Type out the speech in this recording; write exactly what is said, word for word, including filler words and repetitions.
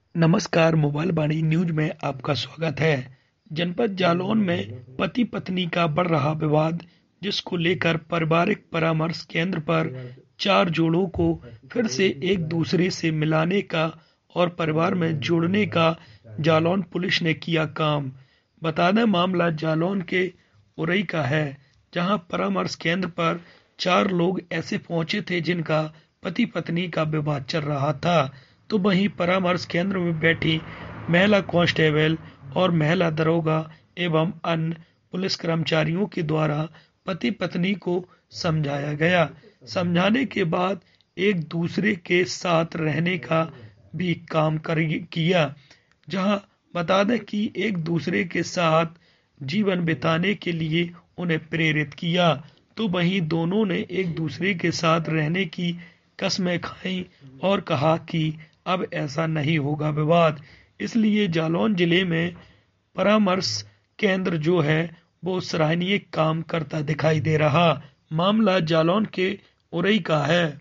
नमस्कार, मोबाइल वाणी न्यूज में आपका स्वागत है। जनपद जालौन में पति पत्नी का बढ़ रहा विवाद, जिसको लेकर पारिवारिक परामर्श केंद्र पर चार जोड़ों को फिर से एक दूसरे से मिलाने का और परिवार में जोड़ने का जालौन पुलिस ने किया काम। बता दें, मामला जालौन के उरई का है, जहां परामर्श केंद्र पर चार लोग ऐसे पहुंचे थे जिनका पति पत्नी का विवाद चल रहा था। तो वहीं परामर्श केंद्र में बैठी महिला कांस्टेबल और महिला दरोगा एवं अन्य पुलिस कर्मचारियों के द्वारा पति पत्नी को समझाया गया। समझाने के बाद एक दूसरे के साथ रहने का भी काम कर किया, जहां बता दें कि एक दूसरे के साथ जीवन बिताने के लिए उन्हें प्रेरित किया। तो वहीं दोनों ने एक दूसरे के साथ रहने की कस्में खाई और कहा कि अब ऐसा नहीं होगा विवाद। इसलिए जालौन जिले में परामर्श केंद्र जो है वो सराहनीय काम करता दिखाई दे रहा। मामला जालौन के उरई का है।